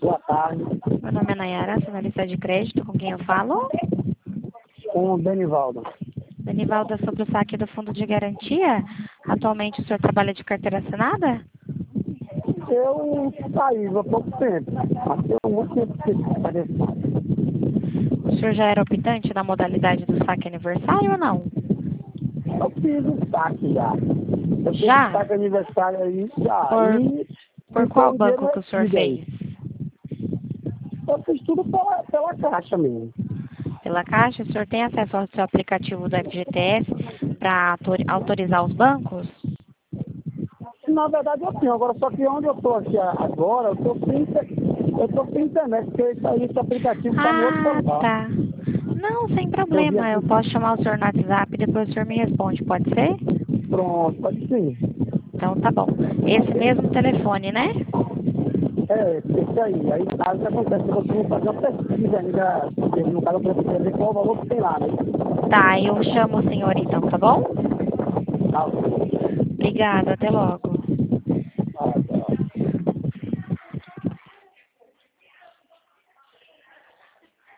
Boa tarde. Meu nome é Nayara, sou analista de crédito. Com quem eu falo? Com o Benivaldo. Danivalda, sobre o saque do fundo de garantia. Atualmente o senhor trabalha de carteira assinada? Eu saí há pouco tempo. Mas eu muito tempo que fazer saque. O senhor já era optante na modalidade do saque aniversário ou não? Eu fiz o saque já. Eu fiz Já? o saque aniversário aí já. Por E foi qual um dinheiro banco que o senhor retido aí. fez? Eu fiz tudo pela caixa mesmo. Pela Caixa? O senhor tem acesso ao seu aplicativo do FGTS para autorizar os bancos? Na verdade eu tenho, agora só que onde eu estou aqui agora, eu tô sem internet, porque esse aplicativo está no outro Ah, celular. tá. Não, sem Eu vi problema. aqui, Eu posso chamar o senhor no WhatsApp e depois o senhor me responde, pode ser? pronto, pode sim. Então tá bom. Esse mesmo telefone, né? Isso aí. Aí o que acontece? Eu vou fazer uma pesquisa ainda, no caso eu preciso ver qual o valor que tem lá, né? Tá, eu chamo o senhor então, tá bom? Tá, ok. Obrigada, até logo.